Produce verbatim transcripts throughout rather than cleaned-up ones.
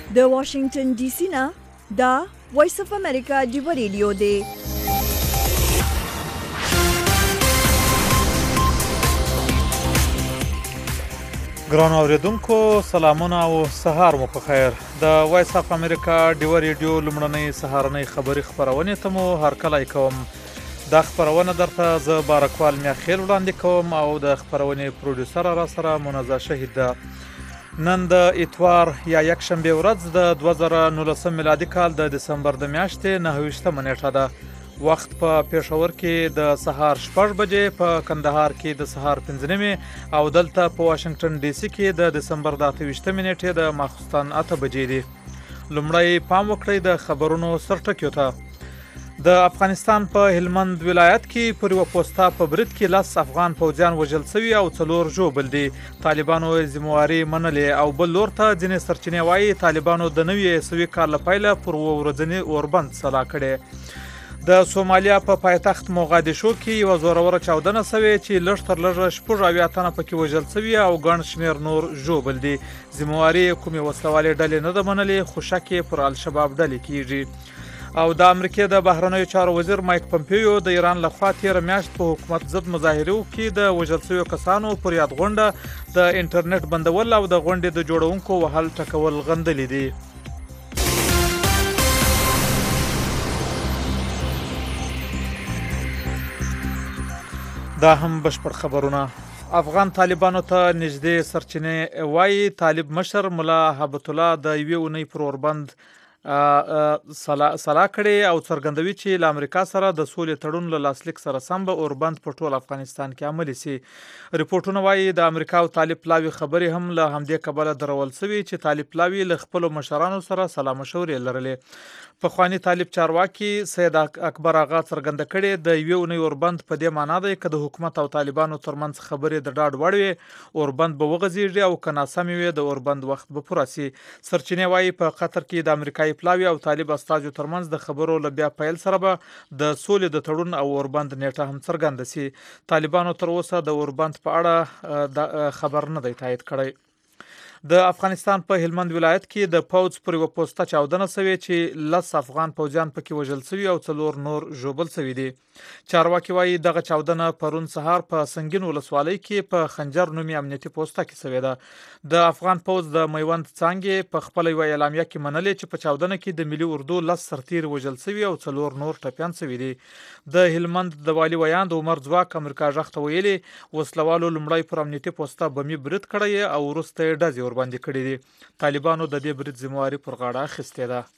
د واشنگټن ډي سي نه دا وایس اف امریکا ډیو ریډیو دی. ګرانو اوریدونکو سلامونه او سهار مو په خیر. د وایس اف امریکا ډیو ریډیو لومړنۍ سهارنۍ خبری خبرونه ته مو هرکلی کوم. دا خبرونه درته زه بارکوال میاخیل وړاندې کوم او د خبرونې پروډوسر را سره منازه شهید ده. نن د اتوار یا یک شنبه ورځ د دوه زره نولسم میلادي کال د دسمبر د میاشتې نهه ویشتمه نیټه ده. وخت په پېښور کې د سهار شپږ بجې، په کندهار کې د سهار پنځه نیمې او دلته په واشنگټن ډي سي کې د دسمبر د اته ویشتمې نیټې د ماخوستن اته بجې دي. لومړی پام وکړئ د خبرونو سرټکیو ته. د افغانستان په هلمند ولایت کې پر یوه پوسته په برید کې لس افغان پوځیان وژل شوي او څلور ژوبل دي. طالبانو ذمواري منلې او بل لور ته ځینې سرچینې وایي طالبانو د نوي عیسوي کال له پیله پر اووه ورځني اوربند سلا کړی. د سومالیا په پا پایتخت موغادیشو کې یوه زوروره چاودنه سوې چې لږ تر لږه شپږ اویا تنه پکې وژل شوي او ګڼ شمېر نور ژوبل دي. ذمواري کومې وسلوالې ډلې نه ده منلې، خو شک یې پر الشباب ډلې کیږي. او د امریکې د بهرنیو چارو وزیر مایک پمپیو د ایران لخوا تېره میاشت په حکومت ضد مظاهرو کې د وژل شویو کسانو پر یاد غونډه د انټرنیټ بندول او د غونډې د جوړونکو وهل ټکول غندلي دي. دا هم بشپړ خبرونه. افغان طالبانو ته نږدې سرچینې وایي طالب مشر ملا هبت الله د یوې اونۍ پر اوربند سلا کړي او څرګندوي چې له امریکا سره د سولې تړون له لاسلیک سره سم به اوربند په ټول افغانستان کې عملي سي. ریپورټونه وایي د امریکا او طالب پلاوي خبرې هم له همدې کبله درول سوي چې طالب پلاوي له خپلو مشرانو سره سلا مشورې لرلې. پخوانی طالب چارواکي سید اکبر آغا څرګنده کړې د یوې اونۍ اوربند په دې معنا دی که د حکومت او طالبانو ترمنځ خبرې د ډاډ وړ وي اوربند به وغځېږي او که ناسمې وي د اوربند وخت به پوره سي. سرچینې وایي په قطر کې د امریکایي پلاوي او طالب استازو ترمنځ د خبرو له بیا پیل سره به د سولې د تړون او اوربند نیټه هم څرګنده سي. طالبانو تر اوسه د اوربند په اړه خبر نه دی تایید کړی. د افغانستان په هلمند ولایت کې د پوځ پر یوه پوسته چاودنه سوې چې لس افغان پوځیان پکې وژل شوي او څلور نور ژوبل شوي دي. چارواکي وایي دغه چاودنه پرون سهار په سنګین ولسوالۍ کې په خنجر نومي امنیتي پوسته کې سوې ده. د افغان پوځ د میوند څانګې په خپله یوه اعلامیه کې منلې چې په چاودنه کې د ملي اردو لس سرتیر وژل شوي او څلور نور ټپیان شوي دي. د هلمند د والي ویاند عمر ځواک امریکا غږ ته ویلي وسلوالو لومړی پر امنیتي پوسته بمي برید کړی او وروسته یې ډزې ورباندې کړي دي. طالبانو د دې برید ذمواري پر غاړه اخیستې ده.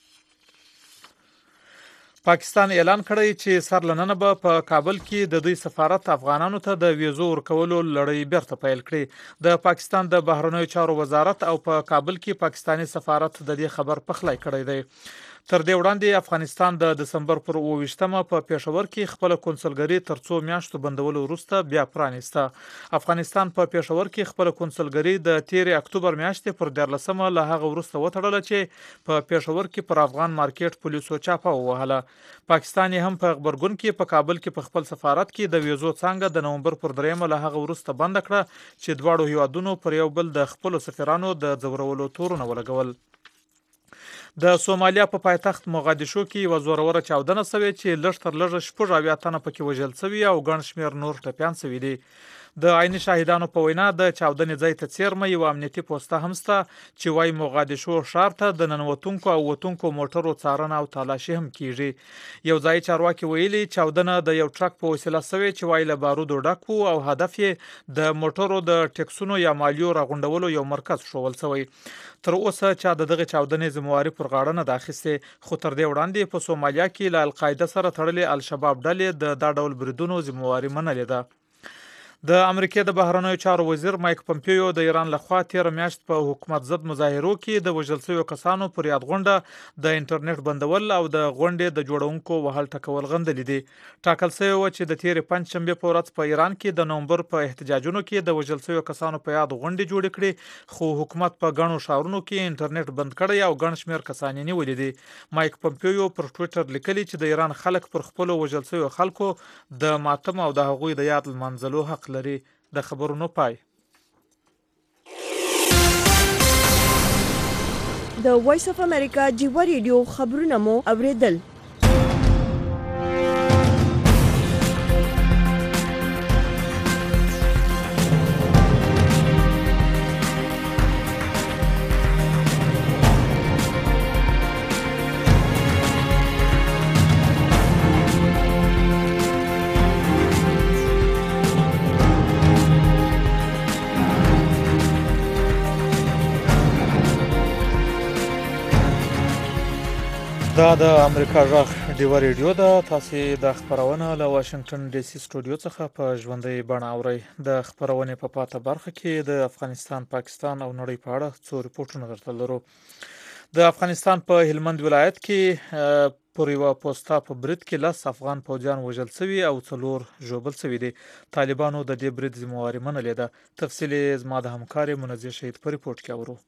پاکستان اعلان کړی چې سر لننه به په کابل کې د دوی سفارت افغانانو ته د ویزو ورکولو لړۍ بیرته پیل کړي. د پاکستان د بهرنیو چارو وزارت او په کابل کې پاکستانی سفارت د دې خبر پخلی کړی دی. تر دې وړاندې افغانستان د دسمبر پر اووه ویشتمه په پېښور کې خپل کونسلګري تر څو میاشتو بندولو وروسته بیا پرانیسته. افغانستان په پېښور کې خپل کونسلګري د تېرې اکتوبر میاشتې پر دیارلسمه له هغه وروسته وتړله چې په پېښور کې پر افغان مارکیټ پولیسو چاپه ووهله. پاکستان هم په غبرګون کې په کابل کې په خپل سفارت کې د ویزو څانګه د نومبر پر دریمه له هغه وروسته بند کړه چې دواړو هیوادونو پر یو بل د خپلو سفیرانو د ځورولو تورونه ولګول. د سومالیا په پایتخت موغادیشو کې یوه زوروره چاودنه سوې چې لږ تر لږه شپږ اویا تنه پکې وژل شوي او ګڼ شمېر نور ټپیان شوي دي. د عیني شاهدانو په وینا د چاودنې ځای ته څیرمه یوه امنیتي پوسته هم شته چې وایي موغادیشو ښار ته د ننوتونکو او وتونکو موټرو څارنه او تالاشي هم کیږي. یو ځای چارواکي ویلي چاودنه د یو ټرک په وسیله سوې چې وایي له بارودو ډک و او هدف یې د موټرو د ټکسونو یا مالیو راغونډولو یو مرکز ښوول شوی. تر اوسه چا د دغه چاودنې ذمواري پر غاړه نه ده اخیستې، خو تر دې وړاندې په سومالیا کې له القاعده سره تړلې الشباب ډلې د دا ډول بریدونو ذمواري منلې ده. د امریکې د بهرنیو چارو وزیر مایک پمپیو د ایران لخوا تېره میاشت په حکومت ضد مظاهرو کې د وژل شویو کسانو پر یاد غونډه د انټرنیټ بندول او د غونډې د جوړونکو وهل ټکول غندلي دي. ټاکل شوی و چې د تېرې پنجشنبې په ورځ په ایران کې د نومبر په احتجاجونو کې د وژل شویو کسانو په یاد غونډې جوړې کړي، خو حکومت په ګڼو ښارونو کې انټرنیټ بند کړی او ګڼ شمېر کسان یې نیولي دي. مایک پمپیو پر ټویټر لیکلي چې د ایران خلک پر خپلو وژل شویو خلکو د ماتم او د هغوی د یاد لمانځلو حق لري. د خبرونو پای. د وایس اف امریکا جیوا ریډیو خبرونه مو اوریدل. دا د امریکا غږ ډیوا ریډیو ده. تاسو د خبرونه له واشنگټن ډي سي سټوډیو څخه په ژوندۍ بڼه اورئ. د خبرونې په پاته برخه کې د افغانستان، پاکستان او نړۍ په اړه څو ریپورتونه درته لرو. د افغانستان په هلمند ولایت کې پر یوه پوسټا په برید کې لس افغان پوځیان وژل شوي او څلور ژوبل شوي دي. طالبانو د دې برید ذمہواري منلې ده. تفصیل یې زما د همکار منزه شهید په ریپورت کې اورو.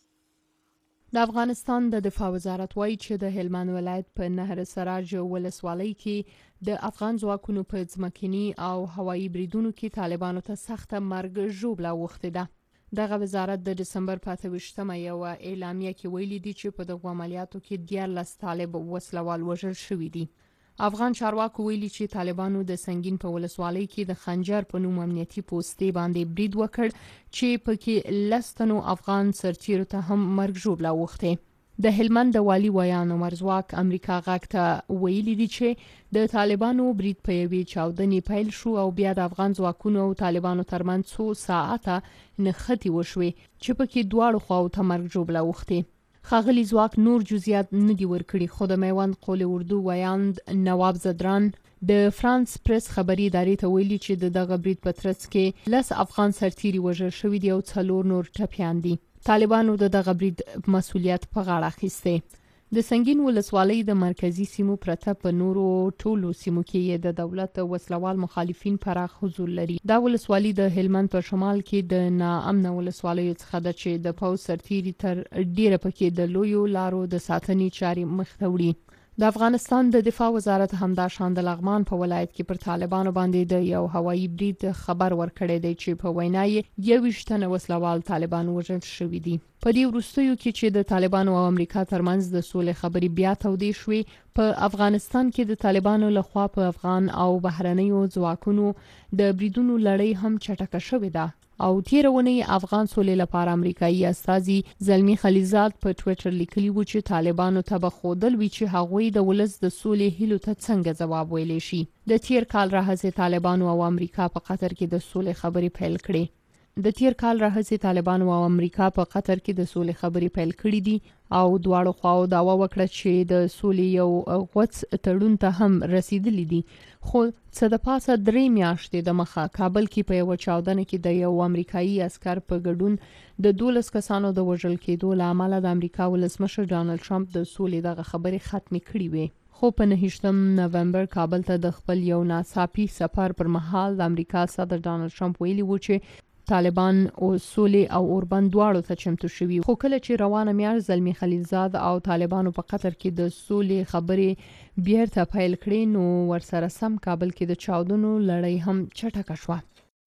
د افغانستان د دفاع وزارت وایي چې د هلمند ولایت په نهر سراج ولسوالۍ کې د افغان ځواکونو په ځمکني او هوایي بریدونو کې طالبانو ته سخته مرګ ژوبله اوښتې ده. دغه وزارت د دسمبر په اته ویشتمه یوه اعلامیه کې ویلي دي چې په دغو عملیاتو کې دیارلس طالب وسلوال وژل شوي دي. افغان چارواکو ویلي چې طالبانو د سنگین په ولسوالۍ کې د خنجر په نوم امنیتي پوستې باندې برید وکړ چې پکې لس تنو افغان سرتیرو ته هم مرګ ژوبله اوښتې. د هلمند د والي ویان عمر ځواک امریکا غږ ته ویلي دي چې د طالبانو برید په یوې چاودنې پیل شو او بیا د افغان ځواکونو او طالبانو ترمنځ څو ساعته نښتې وشوې چې پکې دواړو خواو ته مرګ ژوبله اوښتې. ښاغلي ځواک نور جزئیات نه دي ورکړي، خو د میوند قول اردو ویاند نواب زدران د فرانس پریس خبري ادارې ته ویلي چې د دغه برید په ترڅ کې لس افغان سرتیري وژل شوي دي او څلور نور ټپیان دي. طالبانو د دغه برید مسؤلیت په غاړه اخیستی. د سنگین ولسوالۍ د مرکزی سیمو پرته په نورو ټولو سیمو کې د دولت وسلوال مخالفین پراخ حضور لري. دا ولسوالۍ د هلمند په شمال کې د ناامنه ولسوالیو څخه ده چې د پوځ سرتیري تر ډیره پکې د لویو لارو د ساتنې چارې مخ ته وړي. د افغانستان د دفاع وزارت همداشان د لغمان په ولایت کې پر طالبانو باندې د یو هوایي برید خبر ورکړی دی چې په وینا یې یوویشت تنه وسلوال طالبان وژل شوي دي. په دې وروستیو کې چې د طالبانو او امریکا ترمنځ د سولې خبرې بیا تودې شوې، په افغانستان کې د طالبانو لخوا په افغان او بهرنیو ځواکونو د بریدونو لړۍ هم چټکه شوې ده او تیر ونې افغان سولې لپاره امریکایي استازي زلمی خلیزاد په ټوئیټر لیکلي و چې طالبانو ته به ښودل وي چې هغوی د ولس د سولې هیلو ته څنګه ځواب ویلی شي. د تیر کال راهیسې طالبانو او امریکا په قطر کې د سولې خبرې پیل کړې. د تیر کال راهیسې طالبانو او امریکا په قطر کې د سولې خبرې پیل کړې دي او دواړو خواو دعوا وکړه چې د سولې یو غوڅ تړون ته هم رسیدلی دي. خو څه د پاسه درې میاشتې د مخه کابل کې په یوه چاودنه کې د یو امریکایي عسکر په ګډون د دولس کسانو د وژل کېدو له امله د امریکا ولسمشر ډانلډ ټرمپ د سولې دغه خبرې ختمې کړې وې. خو په نهشتم نومبر کابل ته د خپل یو ناڅاپي سفر پر مهال د امریکا صدر ډانلډ ټرمپ ویلي و چې طالبان او سولې او اوربند دواړو ته چمتو شوي. خو کله چې روانه میاشت زلمی خلیلزاد او طالبانو په قطر کې د سولې خبرې بیرته پیل کړې، نو ورسره سم کابل کې د چاودنو لړۍ هم چټکه شوه.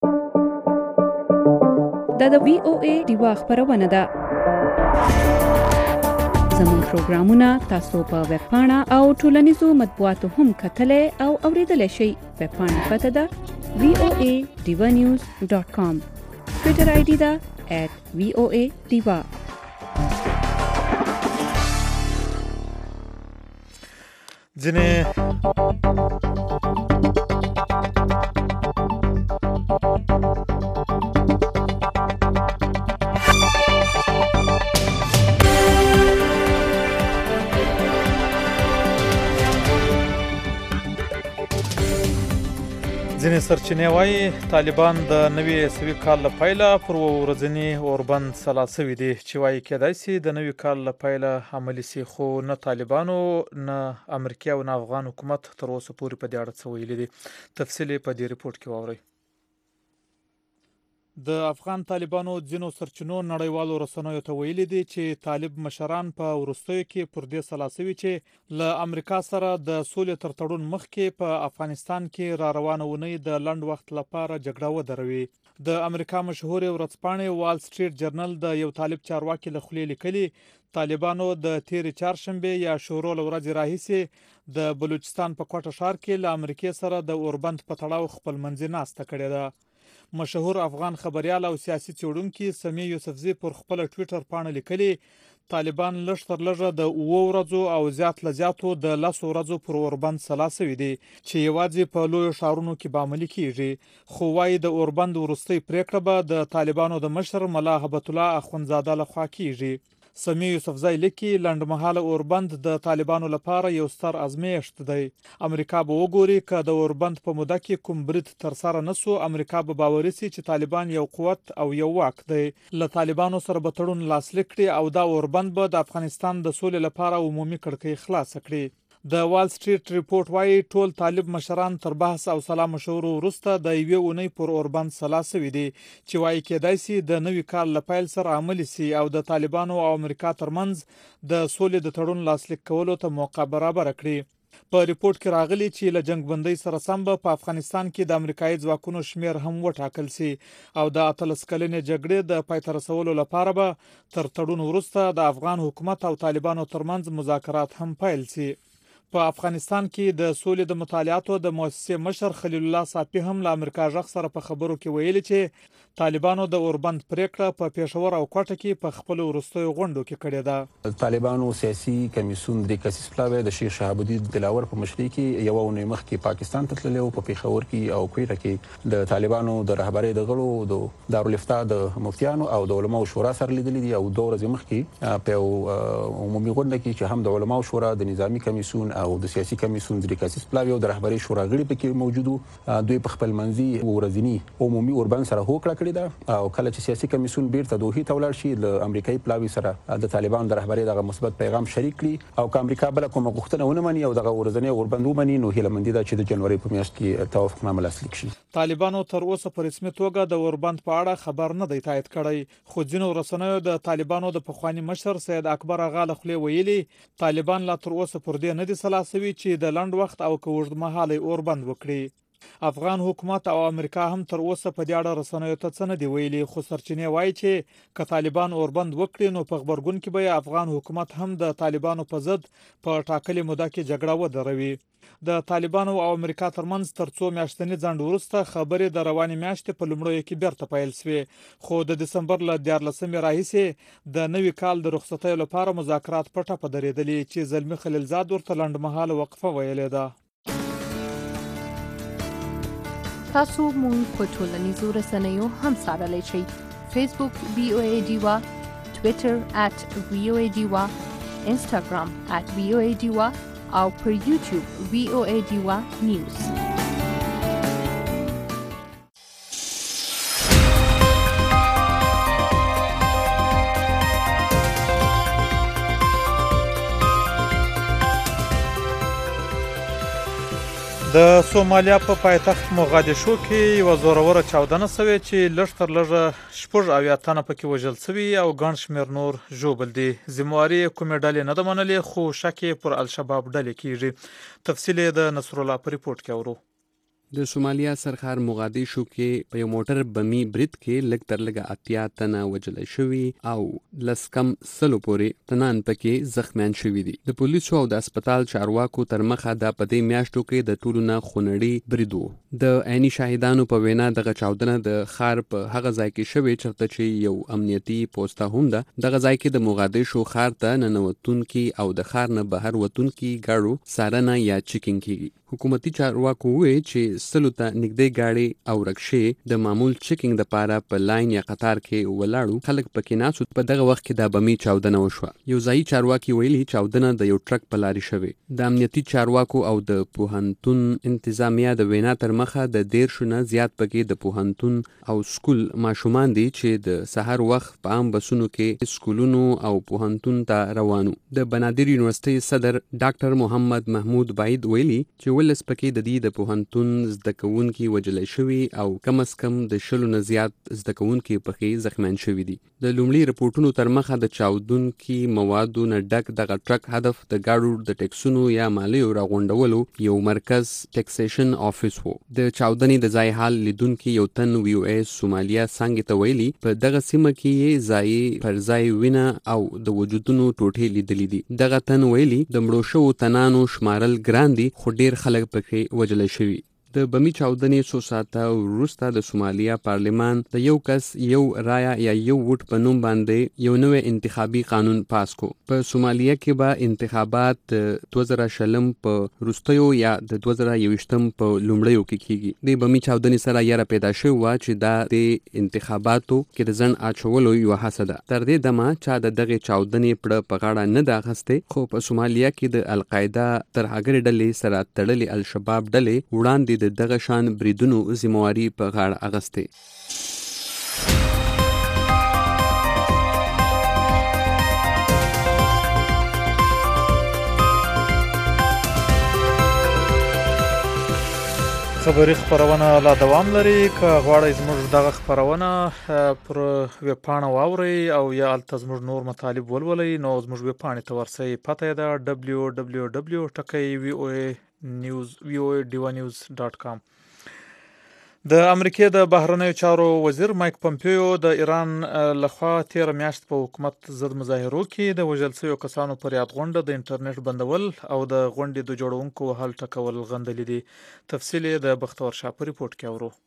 دا د وی او ای ډیوا خبرونه ده. زموږ پروګرامونه تاسو په ویب پاڼه او ټولنیزو مطبوعاتو هم کتلای او اوریدلای شئ. ویب پاڼه پته ده وی او ای ډیوا نیوز ډاټ کام. ټویټر آی ډی ده ایټ وی او ای ډیوا. ځینې ځینې سرچینې وایي طالبان د نوي عیسوي کال له پیله پر ورځني اوربند سلا شوي دي چې وایي کېدای شي د نوي کال له پیله عملي شي، خو نه طالبانو نه امریکا او نه افغان حکومت تر اوسه پورې په دې اړه څه ویلي دي. تفصیل یې په دې ریپورت کې واورئ. د افغان طالبانو ځینو سرچینو نړیوالو رسنیو ته ویلي دي چې طالب مشران په وروستیو کې پر دې سلا شوي چې له امریکا سره د سولې تر تړون مخکې په افغانستان کې را روانه اونۍ د لنډ وخت لپاره جګړه ودروي. د امریکا مشهور ورځپاڼې وال سټریټ جرنل د یو طالب چارواکي له خولې لیکلي طالبانو د تیرې چهارشنبې یا شورو له ورځې راهیسې د بلوچستان په کوټه ښار کې له امریکې سره د اوربند په تړاو خپلمنځي ناسته کړې ده. مشهور افغان خبريال او سیاسي څېړونکي سمیع یوسفزي پر خپل ټویټر پاڼه لیکلي طالبان لږ تر لږه د اوو ورځو او زیات له زیاتو د لسو ورځو پر اوربند سلا سوي دي چې یوازې په لویو ښارونو کې به عملي کیږي، خو وايي د اوربند وروستۍ پریکړه به د طالبانو د مشر ملا هبت الله اخوندزاده لخوا کیږي. سمیع یوسفزی لیکي لنډمهاله اوربند د طالبانو لپاره یو ستر ازمېښت دی. امریکا به وګوري که د اوربند په موده کې کوم برید ترسره نسو، امریکا به باوري سي چې طالبان یو قوت او یو واک دی. له طالبانو سره به تړون لاسلیک کړي او دا اوربند به د افغانستان د سولې لپاره عمومي کړکۍ خلاصه کړي. د وال سټریټ ریپورت وايي ټول طالب مشران تر بحث او سلا مشورو وروسته د یوې اونۍ پر اوربند سلا سوي دي چې وايي کېدای سي د نوي کال له پیل سره عملي سي او د طالبانو او امریکا ترمنځ د سولې د تړون لاسلیک کولو ته موقع برابر کړي. په ریپورت کې راغلي چې له جنگ بندۍ سره سم به په افغانستان کې د امریکایي ځواکونو شمیر هم وټاکل سي او د اتلس کلنې جګړې د پای ته رسولو لپاره به تر تړون وروسته د افغان حکومت او طالبانو ترمنځ مذاکرات هم پیل سي. په افغانستان کې د سولې د مطالعاتو د مؤسسې مشر خلیل الله صافي هم له امریکا ژغ سره په خبرو کې ویلي چې طالبانو د اوربند پریکړه په پېښور او کوټه کې په خپل وروستیو غونډو کې کړې ده. طالبانو سیاسي کمیسیون د کسیس پلاوی د شیخ شهاب الدین دلاور په مشرۍ کې یو اونۍ مخکې پاکستان ته تللی او په پېښور کې او کوټه کې د طالبانو د رهبرۍ د غړو د دارالفتاء د مفتیانو او د علماو شورا سره لیدلي دي او دوه ورځې مخکې په عمومي غونډه کې چې هم د علماو شورا د نظامی کمیسیون او د سیاسي کمیسیون د کسیس پلاوی او د رهبرۍ شورا غړي پکې موجودو دوی په خپل منځي ورځنی عمومي اوربند سره هوکړه کړې ده او کله چې سیاسي کمیسیون بیرته دوحې ته ولاړ شي د امریکایي پلاوی سره د طالبانو د رهبرۍ دغه مثبت پیغام شریک کړي او که امریکا بل کومه غوښتنه ونه مني او دغه ورځنی اوربند ومني نو هیله مندي ده چې د جنوري په میاشت کې توافقنامه لاسلیک شي. طالبانو تر اوسه په رسمي توګه د اوربند په اړه خبر نه دی تایید کړی، خو ځینو رسنیو د طالبانو د پخوانی مشر سید اکبر اغا له خولې ویلي طالبان لا تر اوسه پر دې نه دي سلاسوي چې د لنډ وخت او که اوږدمهاله اوربند وکړي. افغان حکومت او امریکا هم تر اوسه په دې اړه رسنیو ته څه نه دی ویلي، خو سرچینې وایي چې که طالبان اوربند وکړي نو په غبرګون کې به افغان حکومت هم د طالبانو په ضد په ټاکلې موده کې جګړه ودروي. د طالبانو او امریکا ترمنځ تر څو میاشتنې ځنډ وروسته خبرې د روانې میاشتې په لومړیو کې بیرته پیل شوې، خو د دسمبر له دیارلسمې راهیسې د نوي کال د رخصتیو لپاره مذاکرات په ټپه درېدلي چې زلمي خلیلزاد ورته لنډمهاله وقفه ویلې ده. تاسو مونږ په ټولنیزو رسنیو هم څارلی شئ. فیسبوک وی او ای ډیوا، ټویټر ات وی او ای ډیوا، انسټاګرام ات وی او ای ډیوا او پر یوټیوب وی او ای ډیوا نیوز. د سومالیا په پایتخت موغادیشو کې یو زوروره چاودنه سوې چې لږ تر لږه شپږ اویا تنه پکې وژل سوي او ګڼ شمېر نور ژوبل دي. ذمواري کومې ډلې نه ده منلې، خو شک یې پر الشباب ډلې کیږي. تفصیل یې د نصر الله په ریپورت کې اورو. د سومالیا سرخار موغادیشو کې په یو موټر بمي برید کې لږ تر لږه اتیا تنه وژل شوي او لس کم سلو پورې تنان پکې زخمیان شوي دي. د پولیسو او د هسپتال چارواکو تر مخه دا په دې میاشتو کې د ټولو نه خونړي برید و. د عیني شاهدانو په وینا دغه چاودنه د ښار په هغه ځای کې شوې چېرته چې یو امنیتي پوسته هم ده. دغه ځای کې د موغادیشو ښار ته ننوتونکي او د ښار نه بهر وتونکي ګاړو څارنه یا چیکینګ کیږي. حکومتي چارواکو وویل چې سلو ته نږدې ګاډي او رکشې د معمول چیکینګ دپاره په لاین یا قطار کې ولاړو خلک پکې ناست. په دغه وخت کې دا بمي چاودنه وشوه. یو ځایي چارواکي ویلي چاودنه د یو ټرک په لارې شوې. د امنیتي چارواکو او د پوهنتون انتظامیه د وینا تر مخه د دیرشو نه زیات پکې د پوهنتون او سکول ماشومان دي چې د سحر وخت په عام بسونو کې سکولونو او پوهنتون ته روانو. د بنادر یونیورسيټي صدر ډاکټر محمد محمود باید ویلي چې یولس پکې د دې د پوهنتون زده کوونکي وژل شوي او کم از کم د شلو نه زیات زده کوونکي پکې زخمیان شوي دي. د لومړي رپورټونو تر مخه د چاودونکي موادو نه ډک دغه ټرک هدف د ګاډو د ټیکسونو یا مالیو راغونډولو یو مرکز ټیکسیشن آفیس وو. د چاودنې د ځای حال لیدونکي یو تن وی او ای سومالیا څنګه ته ویلي په دغه سیمه کې یې ځای پر ځای وینه او د وجودونو ټوټې لیدلې دي. دغه تن ویلي د مړو شوو تنانو شمارل ګران دي خو ډیر خلک پکې وژل شوي. د بمی چاودنې څو ساعته وروسته د سومالیا پارلمان د یو کس یو رایا یا یو ووټ په نوم باندې یو نوې انتخابي قانون پاس کو. په سومالیا کې به انتخابات د دوه زره شلم په وروستیو یا د دوه زره یوویشتم په لومړیو کې کیږي. د بمی چاودنې سره یاره پیدا شوې وه چې دا د انتخاباتو کې د ځنډ اچولو یوه هڅه ده. تر دې دمه چا د دغې چاودنې پړه په غاړه نه ده اخیستې، خو په سومالیا کې د القاعده ترهګرې ډلې سره تړلې الشباب ډلې وړاندې د دغه شان بریدونو ذمہواری په غاړه اغسته. خبری خبرونه لا دوام لري. که غواړئ زموږ دغه خبرونه پر ویب پاڼه واورئ او یا الته زموږ نور مطالب ولولئ نو زموږ ویب پاڼې ته ورسئ. پته یې ده دبلیو دبلیو دبلیو ټکی وی او ای نیوز وی او ای ډیوا نیوز ډاټ کام. د امریکای د بهرنیو چارو وزیر مایک پمپیو د ایران لخوا تیر میاشت په حکومت ضد مظاهرو کې د وژل شویو کسانو پر یاد غونډه د انټرنیټ بندول او د غونډې د جوړونکو حل ټکول غندلې دي. تفصیل یې د بختور شاه په ریپورت کې اورو.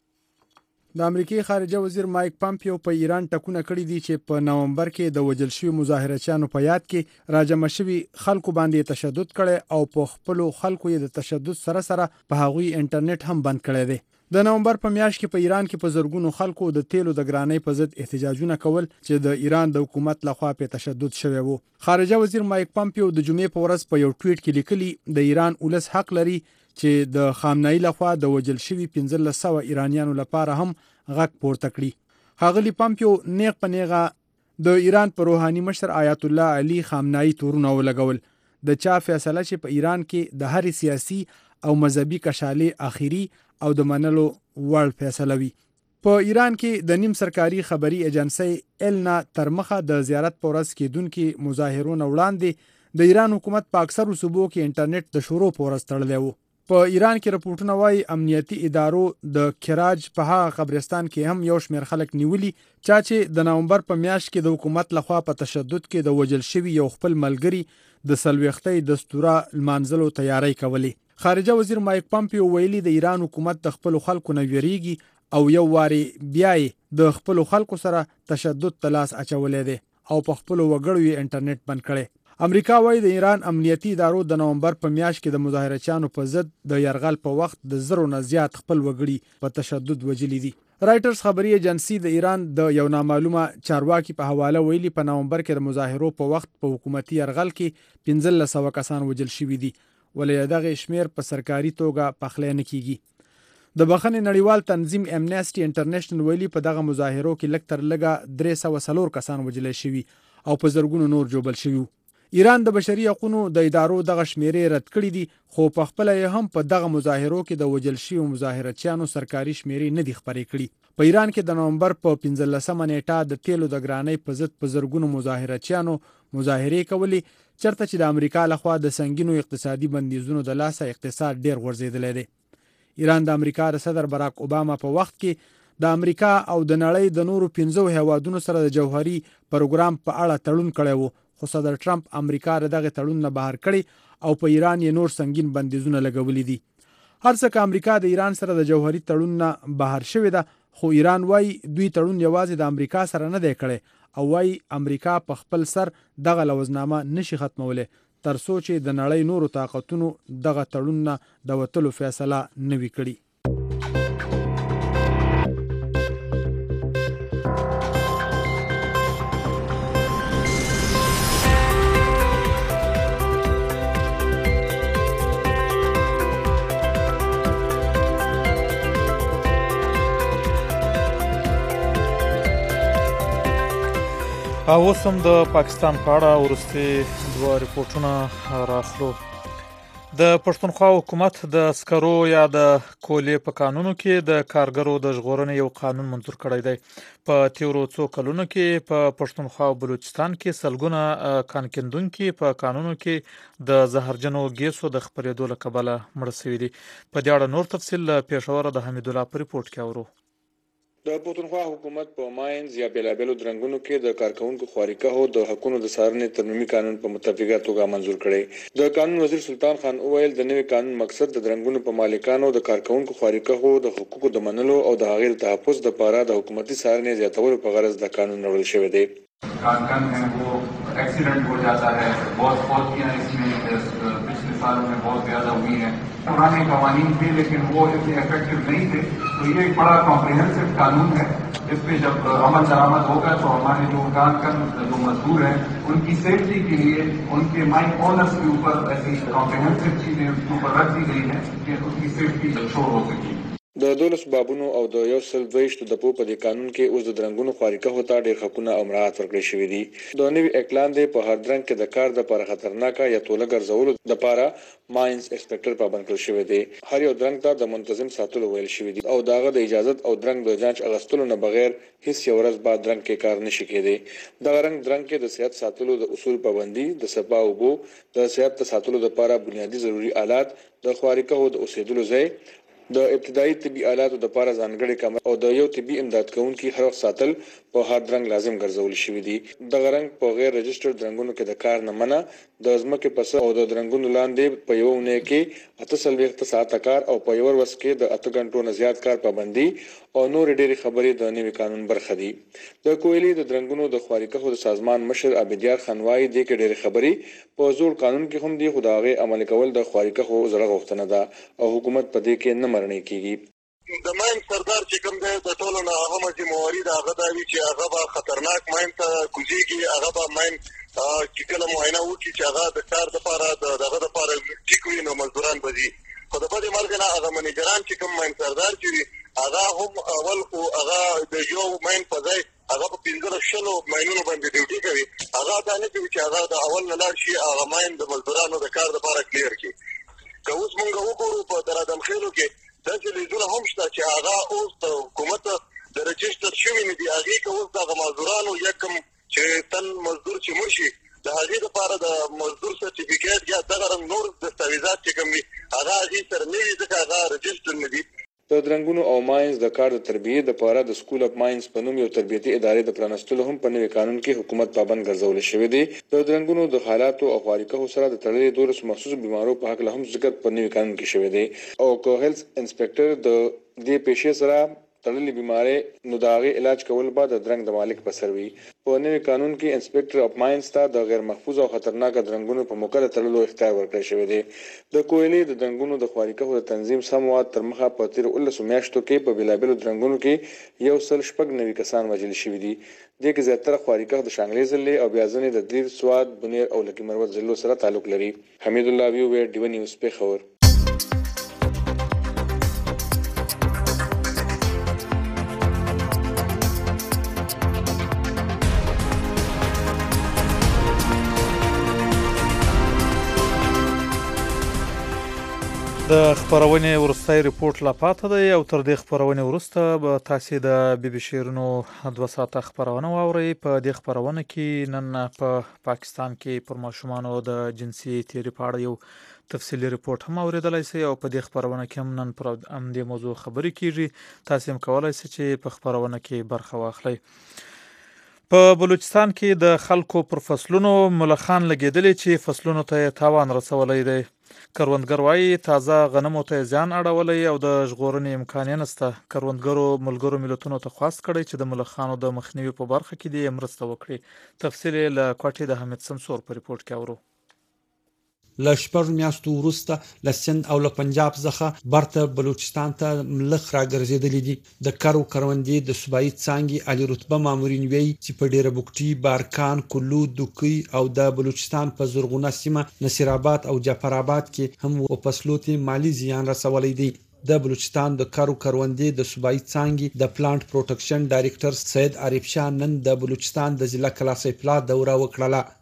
د امریکای خارجه وزیر مایک پمپیو په ایران ټکونه کړي دي چې په نومبر کې د وژل شویو مظاهرچیانو په یاد کې راجمع شوي خلکو باندې تشدد کړي او په خپلو خلکو یې د تشدد سره سره په هغوی انټرنیټ هم بند کړی دی. د نومبر په میاشت کې په ایران کې په زرګونو خلکو د تیلو د ګرانۍ په ضد احتجاجونه کول چې د ایران د حکومت لخوا په تشدد شوی وو. خارجه وزیر مایک پمپیو د جمعې په ورځ په یو ټویټ کې لیکلي د ایران ولس حق لري چې د خامنه‌ای لخوا د وژل شوي پنځلس سوه ایرانیانو لپاره هم غږ پورته کړي. ښاغلي پمپیو نیغ په نیغه د ایران په روحاني مشر آیت الله علي خامنه‌ای تورونه ولګول. د چا فیصله چې په ایران کې د هرې سیاسي او مذهبي کشالې اخیری او د منلو وړ فیصله وي. په ایران کې د نیم سرکاري خبري ایجنسی النا تر مخه د زیارت په ورځ کېدونکي مظاهرونو وړاندې د ایران حکومت په اکثرو صوبو کې انټرنیټ د شروع په ورځ تړلی وو. په ایران کې رپورټونه وایي امنیتي ادارو د کراج په هغه قبرستان کې هم یو شمېر خلک نیولي چا چې د نومبر په میاشت کې د حکومت لخوا په تشدد کې د وژل شوي یو خپل ملګري د څلوېښتۍ دستوره لمانځلو تیاری کولې. خارجه وزیر مایک پمپیو ویلي د ایران حکومت د خپل خلکو نه ویریږي او یو واري بیا د خپل خلکو سره تشدد تلاس اچولې دي او په خپل وګړو یې انټرنیټ بند کړي. امریکا وايي د ایران امنیتي ادارو د نومبر په میاشت کې د مظاهرچیانو په ضد د یرغل په وخت د زرو نه زیات خپل وګړي په تشدد وژلي دي. رایټرز خبري ایجنسی د ایران د یو نامعلومه چارواکي په حواله ویلي په نومبر کې د مظاهرو په وخت په حکومتي یرغل کې پنځلس سوه کسان وژل شوي دي ولې دغه شمیر په سرکاري توګه پخلی نه کیږي. د بخښنې نړیوال تنظیم امنیسټي انټرنیشنل ویلي په دغه مظاهرو کې لږ تر لږه درې سوه څلور کسان وژل شوي او په زرګونو نور ژوبل شوي. ایران د بشري حقوقو د ادارو دغه شمیرې رد کړي دي خو په خپل یې هم په دغه مظاهرو کې د وژل شویو مظاهرچیانو سرکاري شمیرې نه دي خبرې کړي. په ایران کې د نومبر په پنځلسمه نیټه د تیلو د ګرانۍ په ضد په زرګونو مظاهرچیانو مظاهرې کولې چرته چې د امریکا لخوا د سنگینو اقتصادي بندیزونو د لاسه اقتصاد ډیر غورځېدلی دی. ایران د امریکا د صدر براک اوباما په وخت کې د امریکا او د نړۍ د نورو پنځو هیوادونو سره د جوهري پروګرام په اړه تړون کړی و خو صدر ټرمپ امریکا د دغه تړون نه بهر کړی او په ایران یې نور سنگین بندیزونه لګولي دي. هر څه که امریکا د ایران سره د جوهري تړون نه بهر شوې ده خو ایران وايي دوی تړون یوازې د امریکا سره نه دی کړی او وايي امریکا په خپل سر دغه لوزنامه نشي ختمولی تر څو چې د نړۍ نورو طاقتونو دغه تړون نه د وتلو فیصله نه وي کړې. اوس هم د پاکستان په اړه وروستي دوه ریپورټونه راخلو. د پښتونخوا حکومت د سکرو یا د کولې په قانونو کې د کارګرو د ژغورنې یو قانون منظور کړی دی. په تیرو څو کلونو کې په پښتونخوا او بلوچستان کې سلګونه کانکندونکو په قانونو کې د زهرجنو ګیسو د خپرېدو له کبله مړ شوي دي. په دې اړه نور تفصیل له پېښور د حمید الله په ریپورت کې اورو. د پښتونخوا حکومت په ماینز یا بیلابیلو درنګونو کې د کارکونکو خواريکه د حقوقو د څارنې ترمیمي قانون په متفقه توګه منظور کړی. د قانون وزیر سلطان خان اویل د نوي قانون مقصد د درنګونو په مالکانو د کارکونکو خواريکه د حقوقو د منلو او د هغې تحفظ لپاره د حکومتي څارنې زیاتولو په غرض د قانون راوړل شوی دی. کارکن ہے وہ ایکسیڈنٹ ہو جاتا ہے, بہت فوتیاں اس میں پچھلے سالوں میں بہت زیادہ ہوئی ہیں. پرانے قوانین تھے لیکن وہ اتنے افیکٹو نہیں تھے, تو یہ ایک بڑا کمپریہنسو قانون ہے. اس پہ جب عمل درآمد ہوگا تو ہمارے جو کارکن جو مزدور ہیں ان کی سیفٹی کے لیے ان کے مائن اونرز کے اوپر ایسی کمپریہنسو چیزیں اس کے اوپر رکھ دی گئی ہیں کہ ان کی سیفٹی انشور ہو سکے. د دولس بابونو او د یو سل دویشتو د په دې قانون کې اوس د درنګونو خواريکه هوتا ډېر حقونه او مراعات ورکړل شوی دي. د نوي اعلان دی په هر درنګ کې د کار د لپاره خطرناک یا توله ګرځولو د لپاره ماینز انسپکټر پابند کړل شوی دی. هر یو درنګ ته د منتظم ساتلو ویل شوی دی او داغه د اجازه او درنګ د جانچ اغستلو نه بغیر هیڅ یو ورځ بعد درنګ کې کار نشي کېدی. د غرنګ درنګ کې د صحت ساتلو د اصول پابندي, د صفا او بو د صحت ساتلو لپاره بنیادی ضروری آلات, د خواريکه د اوسېدلو ځای, د ابتدایي طبي آلاتو د لپاره ځانګړي کمره او د یو طبي امداد کوونکي هر وخت ساتل په هر درنګ لازم ګرځول شوی دی. د غرنګ په غیر رجسټرډ درنګونو کې د کار نه منع, د ځمکې پس او د درنګونو لاندې په یو نه کې اته څلوېښت ساعته کار او په یو ورځ کې د اته غنټو نه زیات کار پابندي او نور ډېری خبرې د نوي قانون برخه دي. د کویلي د درنګونو د خواريکه د سازمان مشر عبدیار خانوای دی کې ډېری خبرې په زوړ قانون کې هم دی, خدای عمل کول د خواريکه زړه غوښتنه ده او حکومت په دې کې نه مرنه کیږي. د ماین سردار چې کوم دی د ټولو نه هغه ذمہواری ده هغه دا وی چې هغه به خطرناک ماین ته کوزيږي, هغه به ماین چې کله معاینه وکړي چې هغه د کار لپاره دغه لپاره ټیک وي نو مزدوران به دي. خو د بده مرګ نه هغه منیجران چې کوم ماین سردار چې هغه هم اول خو هغه د یو ماین په ځای هغه په پنځه شلو ماینونو باندې ډیوټي کوي. هغه دا نه کوي چې هغه د اول نه لاړ شي هغه ماین د مزدورانو د کار لپاره کلیر کړي. که اوس مونږ وګورو په درادم خېلو کې داسې لیدونه هم شته چې هغه اوس د حکومت د رجسټر شوي نه دي. هغې که اوس دغه مزدورانو یا کوم چې تن مزدور چې مړ شي د هغې لپاره د مزدور سرټیفیکیټ یا دغه رنګ نور دستاویزات چې کوم وي هغه هغې سره نه وي ځکه هغه رجسټر نه دي. د درنګونو او ماینز د کار د تربیې لپاره د سکول اف ماینز په نوم یو تربیتي ادارې د پرانستلو هم په نوي قانون کې حکومت پابند ګرځول شوی دی. د درنګونو د حالاتو او خواريکه سره د تړلې دولس مخصوص بیمارو په حق له هم ذکر په نوي قانون کې شوی دی او کو هیلث انسپکټر د دې پیښې سره تړلې بیماری نو د هغې علاج کول به د درنګ د مالک په سر وي. په نوي قانون کې انسپکټر اف ماینز ته د غیر محفوظ او خطرناک درنګونو په موقع د تړلو اختیار ورکړی شوی دی. د کویلي د درنګونو د خواريکه د تنظیم سمواد تر مخه په تیر اوولسو میاشتو کې په بیلابیلو درنګونو کې یو سل شپږ نوي کسان وژل شوي دي. دې کې زیاتره خواريکه د شانګلې ضلع او بیا ځینې د دیر, سواد, بنیر او لکي مروت ضلعو سره تعلق لري. حمید الله ویو, ډیو نیوز پېښور. د خبرونې ورستای ریپورت لا پاتې دی او تر دې خبرونې وروسته به تاسو د بي بي شیرونو دوه ساعته خبرونه واورئ. په دې خبرونه کې نن په پاکستان کې پر ماشومانو د جنسي تیری په اړه یو تفصیلی ریپورت هم اوریدلای شئ او په دې خبرونه کې هم نن پر همدې موضوع خبرې کیږي. تاسو هم کولای شئ چې په خبرونه کې برخه واخلئ. په بلوچستان کې د خلکو پر فصلونو ملخان لګیدلې چې فصلونو ته تاوان رسولی دی. کروندګر وايي تازه غنمو ته زیان اړولی او د ژغورنې امکان یې نشته. کروندګرو ملګرو ملتونو ته خواست کړی چې د ملخانو د مخنیوي په برخه کې دې مرسته وکړي. تفصیل یې له کوټې د حمید سمسور په ریپورت کې اورو. له شپږ میاشتو وروسته له سند او له پنجاب څخه برته بلوچستان ته ملخ راګرځېدلي دي. د کرو کروندې د صوبایي څانګې عالي رتبه مامورین وایي چې په ډیره بوکټي, بارکان, کلو, دوکۍ او د بلوچستان په زرغونه سیمه نصیرآباد او جعفرآباد کې هم و فصلو ته مالی زیان رسولی دی. د بلوچستان د کرو کروندې د صوبایي څانګې د پلانټ پروټیکشن ډایریکټر سید عارف شاه نن د بلوچستان د ضلع کلاسیفلا دوره وکړه.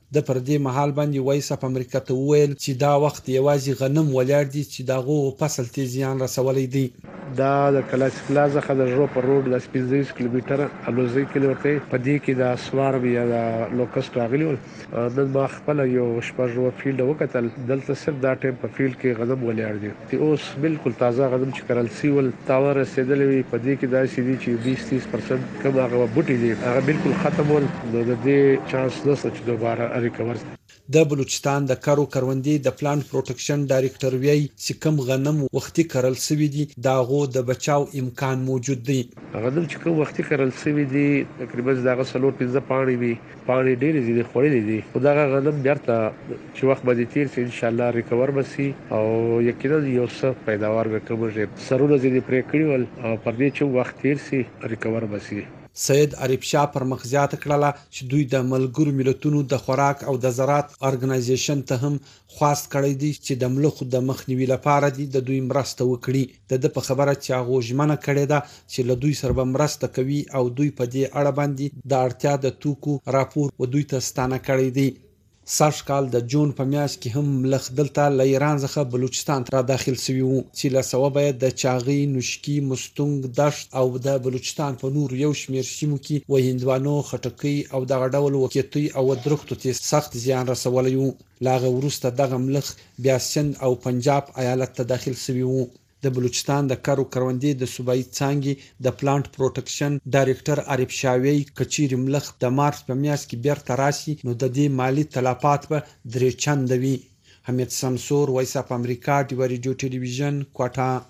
د پر دې مهال باندې وایس اپ امریکا ته ویل چې دا وخت یوازې غنم ولاړ دي چې داغو فصل ته زیان رسولي دي. دا د کلاس پلازا څخه د ژوپ روډ د سپیڅ کیلومتر الوزي کیلومتر په دې کې د اسوار بیا د لوکست راغلی نن ما خپل یو شپږ فیلډ وکتل دلته صرف دا ټیم په فیلډ کې غنم ولاړ دي چې اوس بالکل تازه غنم چې کرل سیول تاور رسیدلې په دې کې دا سړي چې بیس تیس پرسنټ کم هغه بوټي دي هغه بالکل ختم ول د دې چانس نشته چې دوباره ریکور. د بلوچستان د کارو کروندې د پلانټ پروټیکشن ډایریکټر وی چې کم غنم وختي کرل سوي دي داغو د بچاو امکان موجود دی. غنم چې کوم وختي کرل سوي دي تقریبا دغه سلور پنځه پاڼې وي پاڼې ډېرې دي خوړلې دي خو دا غنم بیرته چې وخت باندې تیر شي ان شاء الله ریکور بسي او یقینا یو څه پیداوار وکړي سرونه دې پرې کړی ول او پر دې چې وخت تیر شي ریکور بسي. سید عریب شاه پر مخزیات کړه چې دوی د ملګرو ملتونو د خوراک او د زراعت ارګنایزیشن ته هم خواست کړی دی چې د ملخو د مخنیوي لپاره د دوی مرسته وکړي. د په خبره چې هغه ژمنه کړې ده چې له دوی سره مرسته کوي او دوی په دې اړه باندې د اړتیا د توکو راپور و دوی ته ستانه کړی دی. سږ کال د جون په میاشت کې هم ملخ دلته له ایران څخه بلوچستان ته داخل شوی وو چې له سببه د چاغي نوشکی مستونګ دشت او د بلوچستان په نور یو شمیر سیمو کې و هندوانو خټکی او دغه ډول وکیتي او درختو ته سخت زیان رسولی وو. لاغه ورسته دغه ملخ بیا سند او پنجاب ایالت ته داخل شوی وو. د بلوچستان د کارو کروندې د صوبایي څانګې د پلانټ پروټیکشن ډایریکټر عارف شاوی کچیر ملخ د مارچ په میاشت کې بیرته راشي نو د دې مالی تلفات به درې چنده وي. حمید سمسور وایس اپ امریکا ډیو ریډیو ټلویزیون کوټا.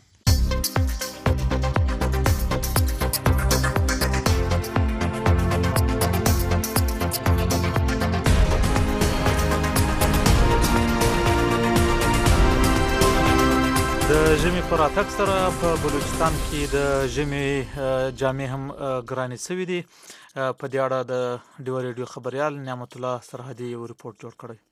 د ژمي په راتګ سره په بلوچستان کې د ژمي جامې هم ګرانې شوې دي. په دې اړه د ډیو ریډیو خبريال نعمت الله سرحدي یو ریپورت جوړ کړی.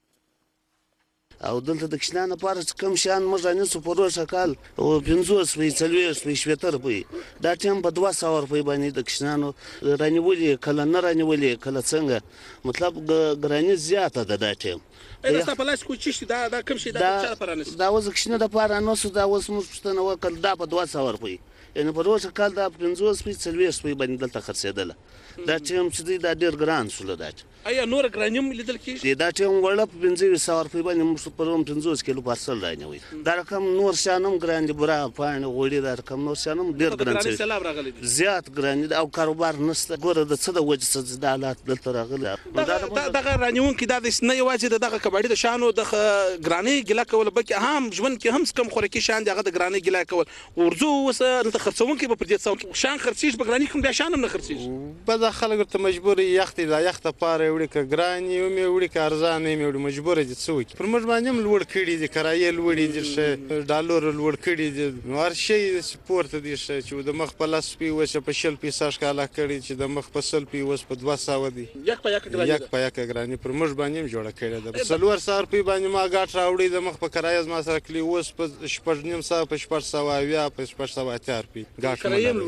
او دلته د کښنان لپاره کم شان موږ رانیسو په روژه کال او پنځوس وي څلوېښت وي شپېته روپۍ دا ټیم په دوه سوه روپۍ باندې د کښنانو رانیولې کله نه رانیولې کله څنګه مطلب ګراني زیاته ده دا ټیم. دا ستا په لاس کې چې دا دا کوم شي دا چا لپاره نشي دا اوس کښنه دپاره نسو دا اوس موږ پوښتنه وکړل دا په دوه سوه روپۍ یعنې په روژه کال دا پنځوس وي څلوېښت روپۍ باندې دلته خرڅېدله دا ټیم چې دی دا ډېر ګران شوله دا ایا نور ګراني هم لیدل کېږي دا ټیم وړه په پنځه ویشت سوه روپۍ باندې موږ په روم پنځوس کیلو پارسل رانیوي دا رقم نور شیان هم ګران دي بوره پاڼې غوړي دا رقم نور شیان هم ډېر ګران شوي زیات ګران دي او کاروبار نشته ګوره د څه د وجې څه دا حالات دلته راغلي دغه رانیونکي دا نه یوازې د دغه کباړي د شانو د ګرانۍ ګیله کول بلکې هم ژوند کې هم کم خوراکي شیان دي هغه د ګرانۍ ګیله کول ورځو اوس دلته خرڅونکي به پر دې څه شیان خرڅېږي په ګرانۍ کوم بیا شیان هم نه خرڅېږي بعضې خلک ورته مجبور یخ دي دا یخ دپاره یې وړي که ګران یې ومې وړي که ارزان یې وړي مجبوره دي څه وکړي پر موږ باندې هم لوړ کړي دي کرایې لوړې دي ښه ډالر لوړ کړي دي نو هر شی پورته دي ښه چې د مخ په لس پي اوس په شل پي سږ کاله کړي چې د مخ په سل پي اوس په دوه سوه دي یک په یک ګراني یک په یک ګراني پر موږ باندې هم جوړه کړې ده په څلور سوه روپۍ باندې ما ګاټ راوړي د مخ په کرایه زما سره کلي اوس په شپږ نیم سوه په شپږ سوه اویا په شپږ سوه اتیا روپۍ ګاټ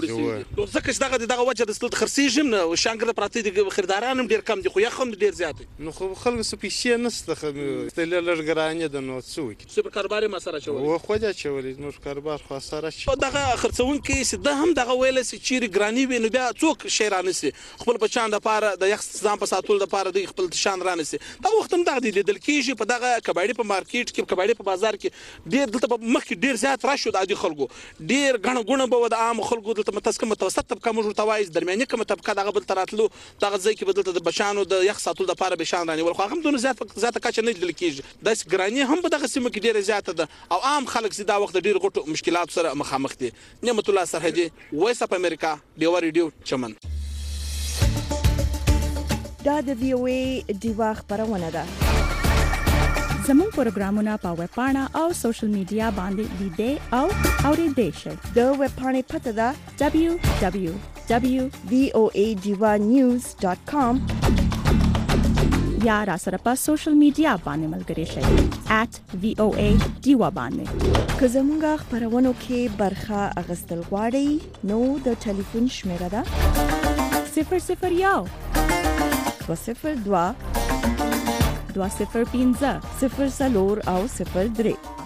ځکه چې دغه دغه وجه د دلته خرڅېږي هم نه شانګره پراته دي خریداران هم ډېر کم دي خو یخ هم ډېر زیات دی نو خو خلکو څه پیسې نشته لږ ګرانې ده نو څه وکړي څه په کاروبار یې مسره اچولی و خود یې اچولی نور کاروبار خو سره شي دغه خرڅونکي چې ده هم دغه ویلی چې چیرې ګراني وي نو بیا څوک شی رانیسي خپل بچیان دپاره د یخ ځان په ساتلو دپاره دوی خپل شیان رانیسي دا وخت هم دغه دی لیدل کېږي په دغه کباړي په مارکیټ کې کباړي په بازار کې ډېر دلته په مخکې ډېر زیات رش و د عادي خلکو ډېر ګڼه ګوڼه به وه د عامو خلکو دلته متاسکه متوسط طبقه موږ ورته وایو درمیاني کومه طبقه دغه بل ته راتلو دغه ځای کې به دلته د بچیانو د یخ ساتلو دپاره به شیان رانیول خو هغه هم دونه زیاته کچه نه لیدل کېږي داسې ګراني هم په دغه سیمه کې ډېره زیاته ده او عام خلک چې دا وخت د ډېرو غټو مشکلاتو سره مخامخ دي. نعمت الله سرحدي وایس اپ امریکا ډیو ریډیو چمن. دا د وی او ای ډیوا خبرونه ده. زموږ پروګرامونه په ویب پاڼه او سوشل میډیا باندې لیدئ او اورېدئ شئ. د ویب پاڼې پته ده دبلیو دبلیو دبلیو دوت وی او ای ډیوا نیوز ډاټ کام یا را سره په سوشل میډیا باندې ملګري شئ ایٹ وی او ای ډیوا باندې. که زموږ خبرونو کې برخه اخیستل غواړئ نو د ټلیفون شمیره ده صفر صفر یو دوه صفر دوه دوه صفر پنځه صفر څلور او صفر درې.